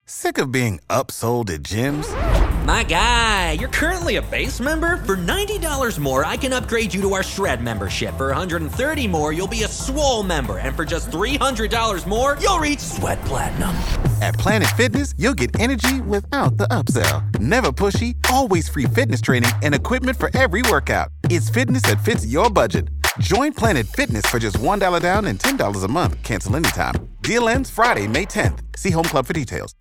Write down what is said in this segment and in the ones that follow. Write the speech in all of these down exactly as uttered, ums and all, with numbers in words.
Sick of being upsold at gyms? My guy, you're currently a base member? For ninety dollars more, I can upgrade you to our Shred membership. For one hundred thirty dollars more, you'll be a Swole member. And for just three hundred dollars more, you'll reach Sweat Platinum. At Planet Fitness, you'll get energy without the upsell. Never pushy, always free fitness training and equipment for every workout. It's fitness that fits your budget. Join Planet Fitness for just one dollar down and ten dollars a month. Cancel anytime. Deal ends Friday, May tenth. See Home Club for details.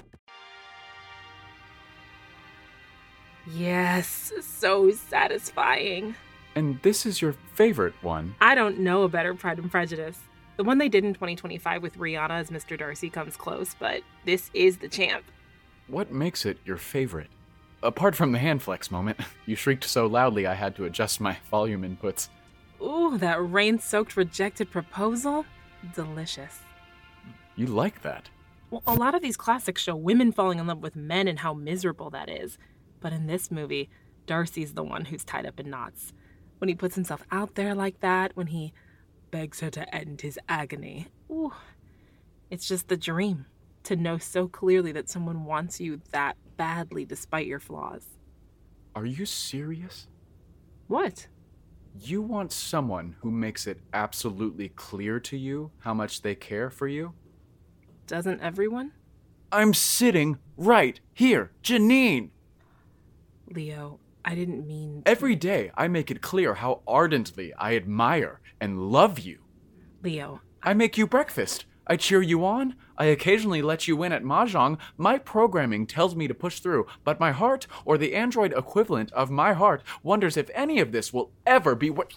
Yes, so satisfying. And this is your favorite one. I don't know a better Pride and Prejudice. The one they did in twenty twenty-five with Rihanna as Mister Darcy comes close, but this is the champ. What makes it your favorite? Apart from the hand flex moment, you shrieked so loudly I had to adjust my volume inputs. Ooh, that rain-soaked rejected proposal? Delicious. You like that? Well, a lot of these classics show women falling in love with men and how miserable that is. But in this movie, Darcy's the one who's tied up in knots. When he puts himself out there like that, when he begs her to end his agony. Ooh, it's just the dream, to know so clearly that someone wants you that badly despite your flaws. Are you serious? What? You want someone who makes it absolutely clear to you how much they care for you? Doesn't everyone? I'm sitting right here, Janine! Leo, I didn't mean to... Every day, I make it clear how ardently I admire and love you. Leo... I make you breakfast. I cheer you on. I occasionally let you win at Mahjong. My programming tells me to push through, but my heart, or the android equivalent of my heart, wonders if any of this will ever be what...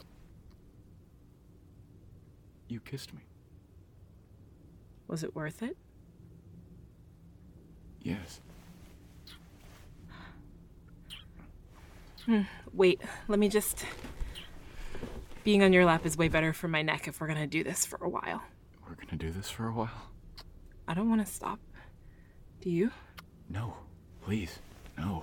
You kissed me. Was it worth it? Yes. Hmm, wait, let me just... Being on your lap is way better for my neck if we're gonna do this for a while. We're gonna do this for a while? I don't want to stop. Do you? No, please, no.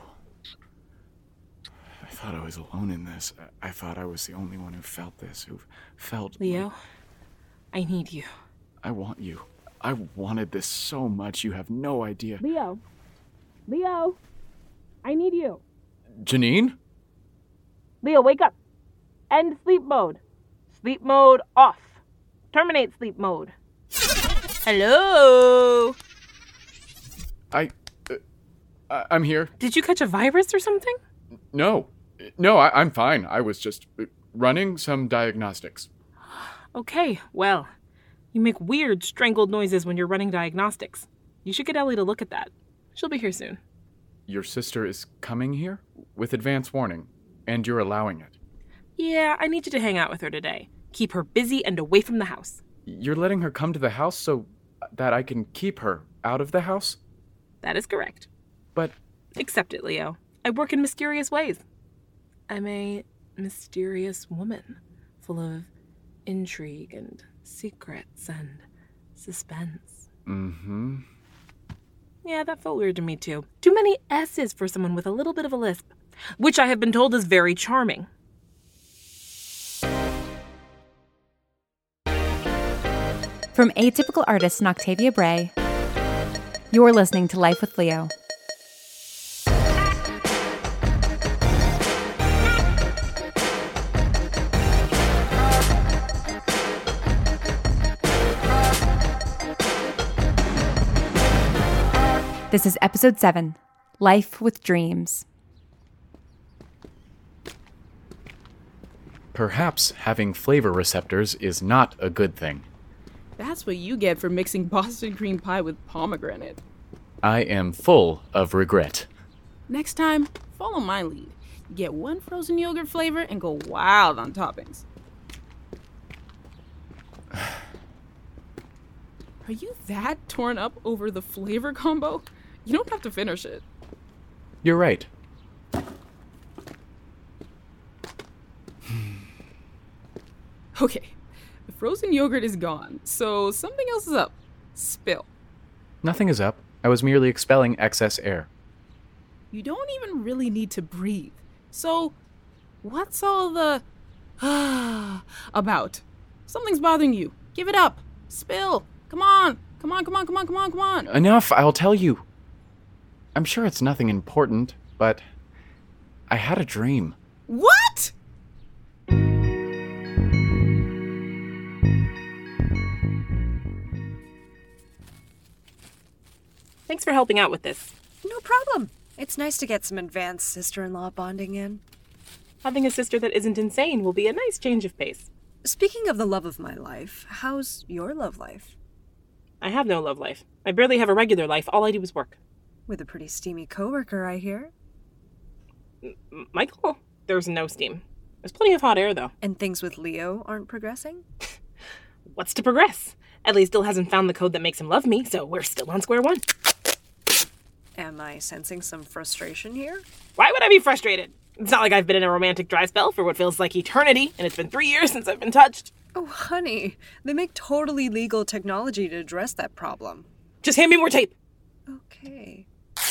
I thought I was alone in this. I thought I was the only one who felt this, who felt... Leo, like... I need you. I want you. I wanted this so much, you have no idea. Leo! Leo! I need you. Janine? Leo, wake up. End sleep mode. Sleep mode off. Terminate sleep mode. Hello? I... Uh, I I'm here. Did you catch a virus or something? No. No, I, I'm fine. I was just uh, running some diagnostics. Okay, well, you make weird strangled noises when you're running diagnostics. You should get Ellie to look at that. She'll be here soon. Your sister is coming here? With advance warning. And you're allowing it. Yeah, I need you to hang out with her today. Keep her busy and away from the house. You're letting her come to the house so that I can keep her out of the house? That is correct. But... Accept it, Leo. I work in mysterious ways. I'm a mysterious woman, full of intrigue and secrets and suspense. Mm-hmm. Yeah, that felt weird to me, too. Too many S's for someone with a little bit of a lisp, which I have been told is very charming. From Atypical Artist and Octavia Bray, you're listening to Life with Leo. This is episode seven, Life with Dreams. Perhaps having flavor receptors is not a good thing. That's what you get for mixing Boston cream pie with pomegranate. I am full of regret. Next time, follow my lead. Get one frozen yogurt flavor and go wild on toppings. Are you that torn up over the flavor combo? You don't have to finish it. You're right. Okay, the frozen yogurt is gone, so something else is up. Spill. Nothing is up. I was merely expelling excess air. You don't even really need to breathe. So, what's all the about? Something's bothering you. Give it up. Spill. Come on. Come on, come on, come on, come on, come on. Enough, I'll tell you. I'm sure it's nothing important, but I had a dream. What? Thanks for helping out with this. No problem. It's nice to get some advanced sister-in-law bonding in. Having a sister that isn't insane will be a nice change of pace. Speaking of the love of my life, how's your love life? I have no love life. I barely have a regular life. All I do is work. With a pretty steamy coworker, I hear. M- Michael? There's no steam. There's plenty of hot air, though. And things with Leo aren't progressing? What's to progress? Ellie still hasn't found the code that makes him love me, so we're still on square one. Am I sensing some frustration here? Why would I be frustrated? It's not like I've been in a romantic dry spell for what feels like eternity, and it's been three years since I've been touched. Oh, honey, they make totally legal technology to address that problem. Just hand me more tape. Okay.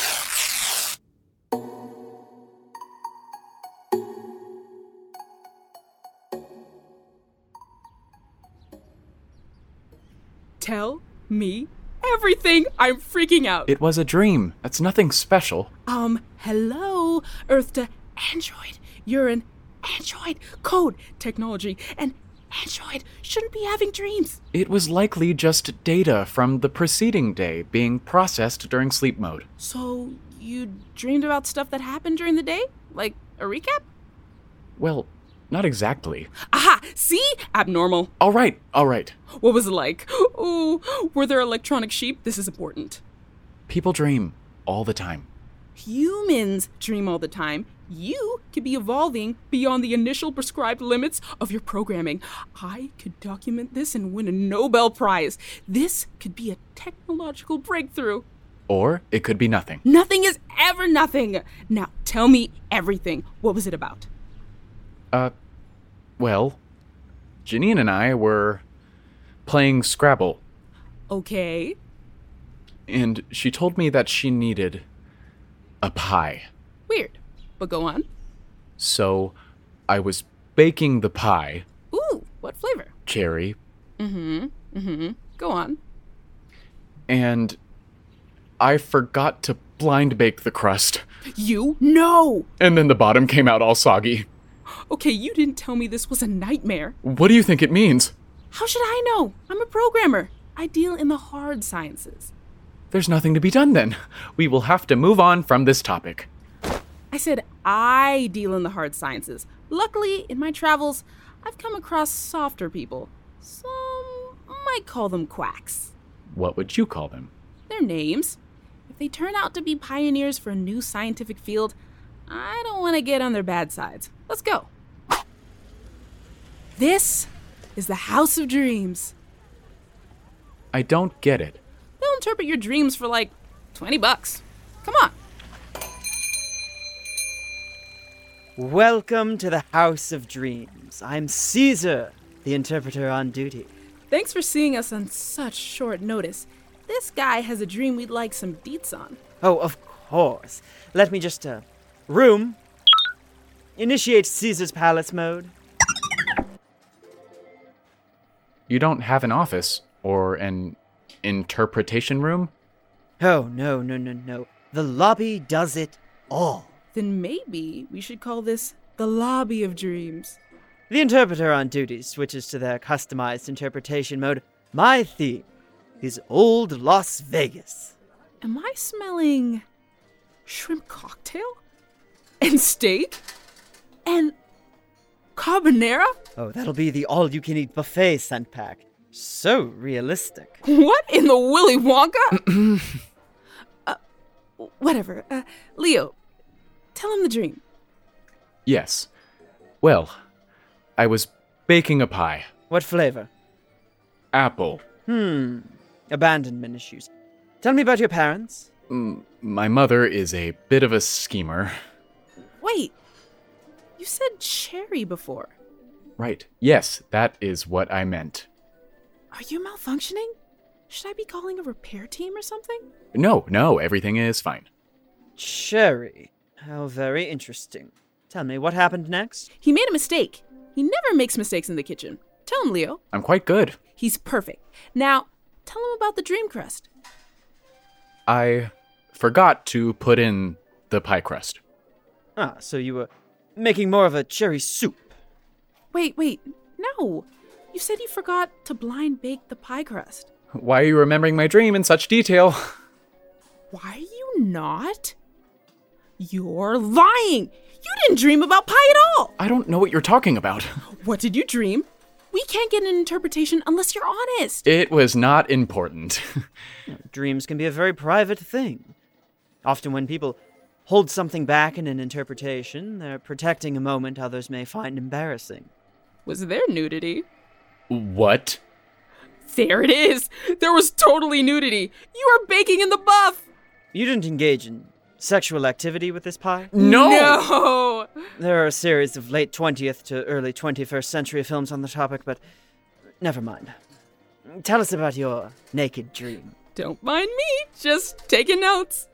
Tell me everything. I'm freaking out. It was a dream. That's nothing special. Um, hello, Earth to Android. You're an Android. Code technology. And Android shouldn't be having dreams. It was likely just data from the preceding day being processed during sleep mode. So, you dreamed about stuff that happened during the day? Like a recap? Well, not exactly. Aha! See? Abnormal. All right, all right. What was it like? Ooh, were there electronic sheep? This is important. People dream all the time. Humans dream all the time. You could be evolving beyond the initial prescribed limits of your programming. I could document this and win a Nobel Prize. This could be a technological breakthrough. Or it could be nothing. Nothing is ever nothing. Now, tell me everything. What was it about? Uh, well, Janine and I were playing Scrabble, Okay. and she told me that she needed a pie. Weird. But go on. So I was baking the pie, Ooh, what flavor? cherry, Mm-hmm. Mm-hmm. Go on. and I forgot to blind bake the crust, You? No! and then the bottom came out all soggy. Okay, you didn't tell me this was a nightmare. What do you think it means? How should I know? I'm a programmer. I deal in the hard sciences. There's nothing to be done then. We will have to move on from this topic. I said I deal in the hard sciences. Luckily, in my travels, I've come across softer people. Some might call them quacks. What would you call them? Their names. If they turn out to be pioneers for a new scientific field, I don't want to get on their bad sides. Let's go. This is the House of Dreams. I don't get it. They'll interpret your dreams for like twenty bucks. Come on. Welcome to the House of Dreams. I'm Caesar, the interpreter on duty. Thanks for seeing us on such short notice. This guy has a dream we'd like some deets on. Oh, of course. Let me just, uh, room. Initiate Caesar's Palace mode. You don't have an office or an interpretation room? Oh, no, no, no, no. The lobby does it all. Then maybe we should call this the Lobby of Dreams. The interpreter on duty switches to their customized interpretation mode. My theme is Old Las Vegas. Am I smelling shrimp cocktail? And steak? And carbonara? Oh, that'll be the all-you-can-eat buffet scent pack. So realistic. What in the Willy Wonka? uh, whatever. Uh, Leo, tell him the dream. Yes. Well, I was baking a pie. What flavor? Apple. Hmm. Abandonment issues. Tell me about your parents. Mm, my mother is a bit of a schemer. Wait, you said cherry before. Right. Yes, that is what I meant. Are you malfunctioning? Should I be calling a repair team or something? No, no, everything is fine. Cherry. How very interesting. Tell me, what happened next? He made a mistake. He never makes mistakes in the kitchen. Tell him, Leo. I'm quite good. He's perfect. Now, tell him about the dream crust. I forgot to put in the pie crust. Ah, so you were making more of a cherry soup. Wait, wait, no. You said you forgot to blind bake the pie crust. Why are you remembering my dream in such detail? Why are you not? You're lying! You didn't dream about pie at all! I don't know what you're talking about. What did you dream? We can't get an interpretation unless you're honest. It was not important. Dreams can be a very private thing. Often when people hold something back in an interpretation, they're protecting a moment others may find embarrassing. Was there nudity? What? There it is! There was totally nudity! You are baking in the buff! You didn't engage in sexual activity with this pie? No! No! There are a series of late twentieth to early twenty-first century films on the topic, but never mind. Tell us about your naked dream. Don't mind me, just taking notes.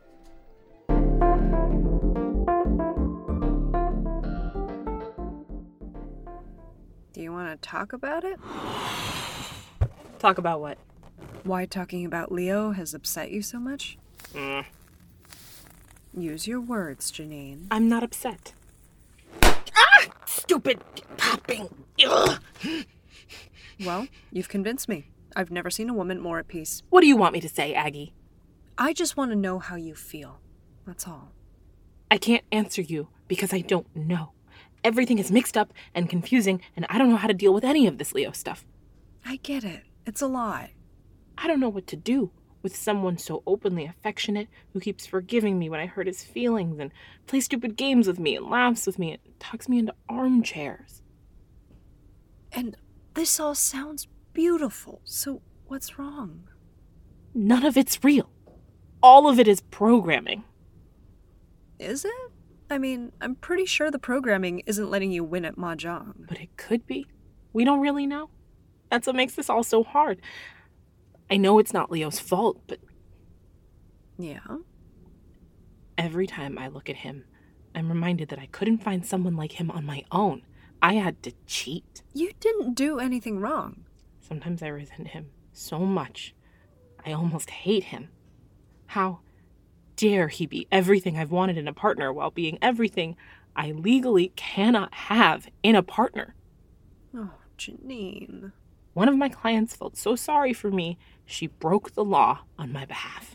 Do you want to talk about it? Talk about what? Why talking about Leo has upset you so much? Mm. Use your words, Janine. I'm not upset. Ah! Stupid popping. Ugh. Well, you've convinced me. I've never seen a woman more at peace. What do you want me to say, Aggie? I just want to know how you feel. That's all. I can't answer you because I don't know. Everything is mixed up and confusing, and I don't know how to deal with any of this Leo stuff. I get it. It's a lot. I don't know what to do with someone so openly affectionate who keeps forgiving me when I hurt his feelings and plays stupid games with me and laughs with me and tucks me into armchairs. And this all sounds beautiful, so what's wrong? None of it's real. All of it is programming. Is it? I mean, I'm pretty sure the programming isn't letting you win at Mahjong. But it could be. We don't really know. That's what makes this all so hard. I know it's not Leo's fault, but... Yeah? Every time I look at him, I'm reminded that I couldn't find someone like him on my own. I had to cheat. You didn't do anything wrong. Sometimes I resent him so much. I almost hate him. How dare he be everything I've wanted in a partner while being everything I legally cannot have in a partner? Oh, Janine. One of my clients felt so sorry for me, she broke the law on my behalf.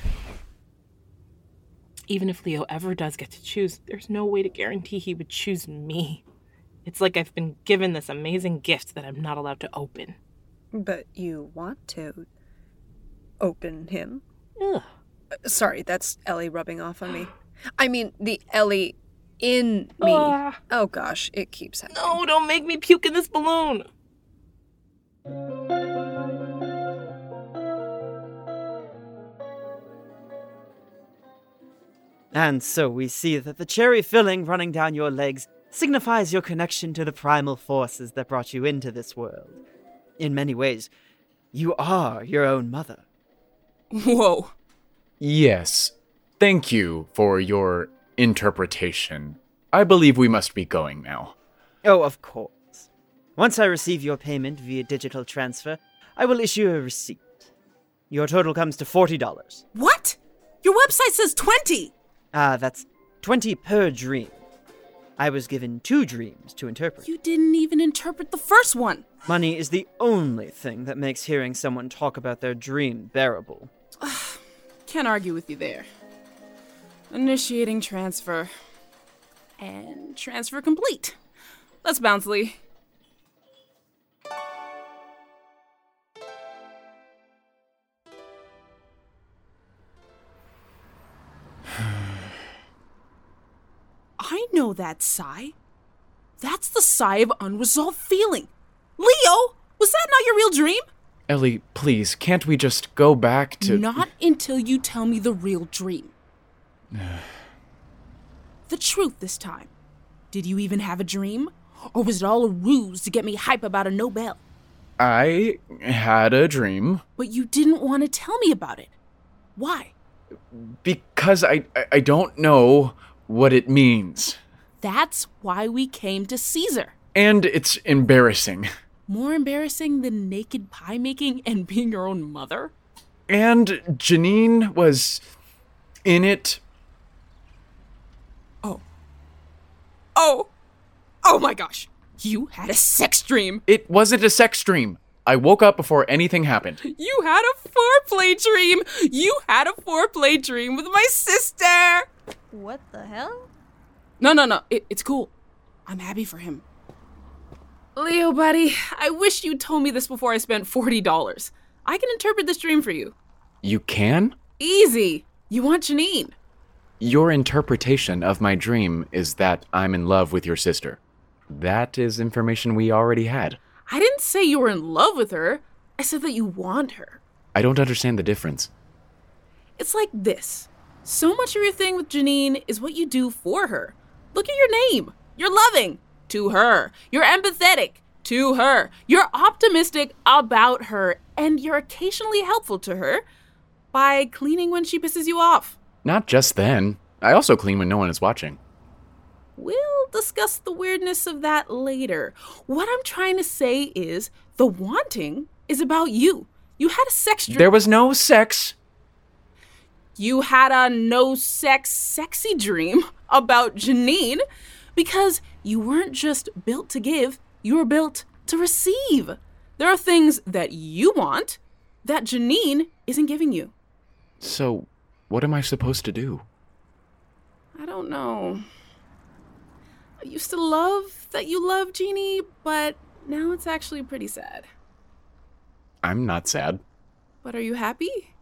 Even if Leo ever does get to choose, there's no way to guarantee he would choose me. It's like I've been given this amazing gift that I'm not allowed to open. But you want to open him? Ugh. Sorry, that's Ellie rubbing off on me. I mean, the Ellie in me. Uh, oh gosh, it keeps happening. No, don't make me puke in this balloon. And so we see that the cherry filling running down your legs signifies your connection to the primal forces that brought you into this world. In many ways, you are your own mother. Whoa. Yes. Thank you for your interpretation. I believe we must be going now. Oh, of course. Once I receive your payment via digital transfer, I will issue a receipt. Your total comes to forty dollars. What? Your website says twenty! Ah, that's twenty per dream. I was given two dreams to interpret. You didn't even interpret the first one. Money is the only thing that makes hearing someone talk about their dream bearable. Can't argue with you there. Initiating transfer. And transfer complete. Let's bounce, Lee. I know that sigh. That's the sigh of unresolved feeling. Leo, was that not your real dream? Ellie, please, can't we just go back to... Not until you tell me the real dream. The truth this time. Did you even have a dream? Or was it all a ruse to get me hype about a Nobel? I had a dream. But you didn't want to tell me about it. Why? Because I, I don't know what it means. That's why we came to Caesar. And it's embarrassing. More embarrassing than naked pie making and being your own mother? And Janine was in it. Oh. Oh. Oh my gosh. You had a sex dream. It wasn't a sex dream. I woke up before anything happened. You had a foreplay dream. You had a foreplay dream with my sister. What the hell? No, no, no. It, it's cool. I'm happy for him. Leo, buddy, I wish you told me this before I spent forty dollars. I can interpret this dream for you. You can? Easy. You want Janine. Your interpretation of my dream is that I'm in love with your sister. That is information we already had. I didn't say you were in love with her. I said that you want her. I don't understand the difference. It's like this. So much of your thing with Janine is what you do for her. Look at your name. You're loving to her. You're empathetic to her. You're optimistic about her. And you're occasionally helpful to her by cleaning when she pisses you off. Not just then. I also clean when no one is watching. We'll discuss the weirdness of that later. What I'm trying to say is the wanting is about you. You had a sex dream. There was no sex. You had a no sex sexy dream about Janine because you weren't just built to give, you were built to receive. There are things that you want that Janine isn't giving you. So, what am I supposed to do? I don't know. I used to love that you love Jeannie, but now it's actually pretty sad. I'm not sad. But are you happy?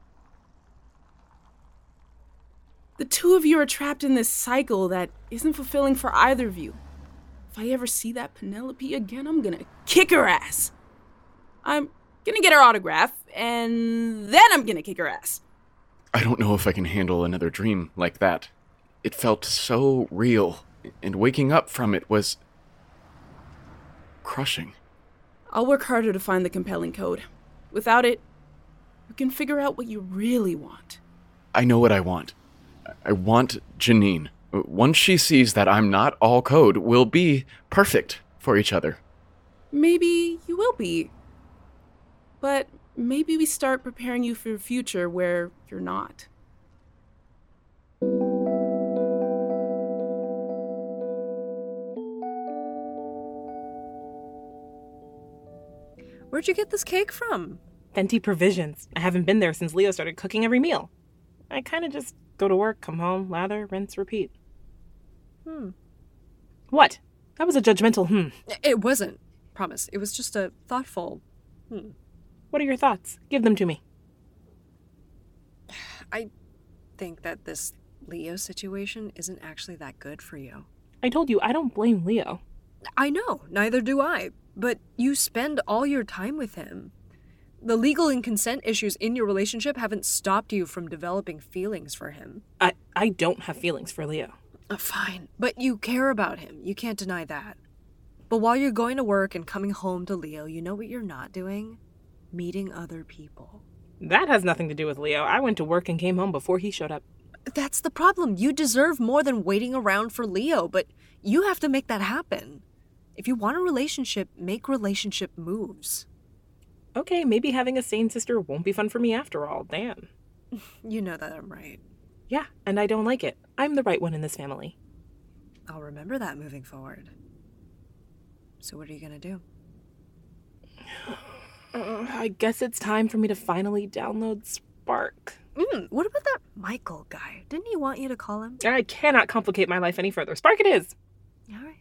The two of you are trapped in this cycle that isn't fulfilling for either of you. If I ever see that Penelope again, I'm gonna kick her ass. I'm gonna get her autograph, and then I'm gonna kick her ass. I don't know if I can handle another dream like that. It felt so real, and waking up from it was crushing. I'll work harder to find the compelling code. Without it, you can figure out what you really want. I know what I want. I want Janine. Once she sees that I'm not all code, we'll be perfect for each other. Maybe you will be. But maybe we start preparing you for a future where you're not. Where'd you get this cake from? Fenty Provisions. I haven't been there since Leo started cooking every meal. I kind of just go to work, come home, lather, rinse, repeat. Hmm. What? That was a judgmental hmm. It wasn't. Promise. It was just a thoughtful hmm. What are your thoughts? Give them to me. I think that this Leo situation isn't actually that good for you. I told you, I don't blame Leo. I know, neither do I. But you spend all your time with him. The legal and consent issues in your relationship haven't stopped you from developing feelings for him. I, I don't have feelings for Leo. Uh, fine, but you care about him. You can't deny that. But while you're going to work and coming home to Leo, you know what you're not doing? Meeting other people. That has nothing to do with Leo. I went to work and came home before he showed up. That's the problem. You deserve more than waiting around for Leo, but you have to make that happen. If you want a relationship, make relationship moves. Okay, maybe having a sane sister won't be fun for me after all. Damn. You know that I'm right. Yeah, and I don't like it. I'm the right one in this family. I'll remember that moving forward. So what are you gonna do? Uh, I guess it's time for me to finally download Spark. Mm, what about that Michael guy? Didn't he want you to call him? I cannot complicate my life any further. Spark it is. All right.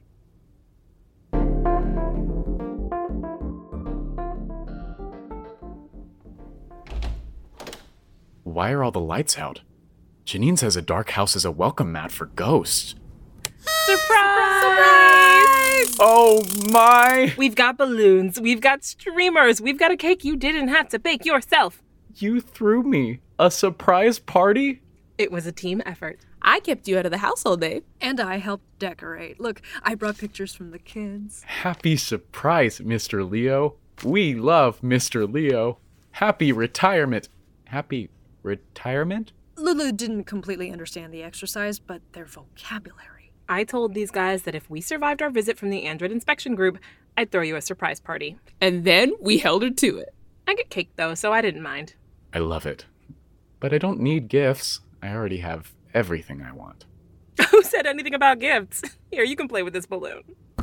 Why are all the lights out? Janine says a dark house is a welcome mat for ghosts. Surprise! Surprise! Oh my! We've got balloons, we've got streamers, we've got a cake you didn't have to bake yourself. You threw me a surprise party? It was a team effort. I kept you out of the house all day. And I helped decorate. Look, I brought pictures from the kids. Happy surprise, Mister Leo. We love Mister Leo. Happy retirement. Happy retirement? Lulu didn't completely understand the exercise, but their vocabulary. I told these guys that if we survived our visit from the Android inspection group, I'd throw you a surprise party. And then we held her to it. I get cake though, so I didn't mind. I love it. But I don't need gifts. I already have everything I want. Who said anything about gifts? Here, you can play with this balloon.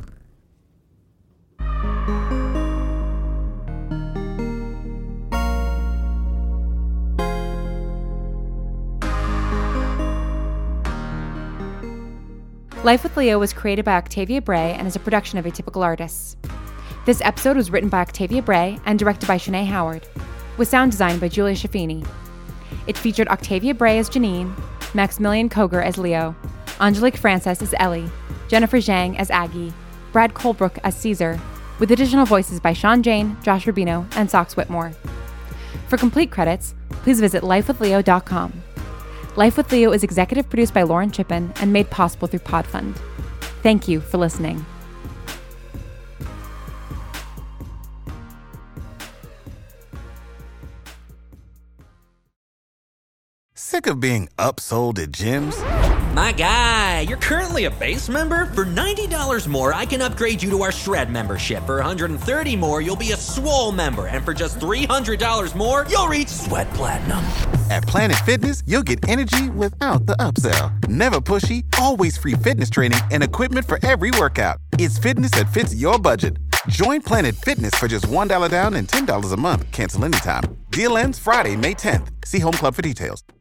Life with Leo was created by Octavia Bray and is a production of Atypical Artists. This episode was written by Octavia Bray and directed by Shanae Howard, with sound design by Julia Schaffini. It featured Octavia Bray as Janine, Maximilian Koger as Leo, Angelique Frances as Ellie, Jennifer Zhang as Aggie, Brad Colebrook as Caesar, with additional voices by Sean Jane, Josh Rubino, and Sox Whitmore. For complete credits, please visit life with leo dot com. Life with Leo is executive produced by Lauren Chippen and made possible through Podfund. Thank you for listening. Sick of being upsold at gyms? My guy, you're currently a base member? For ninety dollars more, I can upgrade you to our Shred membership. For one hundred thirty more, you'll be a Swole member. And for just three hundred dollars more, you'll reach Sweat Platinum. At Planet Fitness, you'll get energy without the upsell. Never pushy, always free fitness training and equipment for every workout. It's fitness that fits your budget. Join Planet Fitness for just one dollar down and ten dollars a month. Cancel anytime. Deal ends Friday, May tenth. See Home Club for details.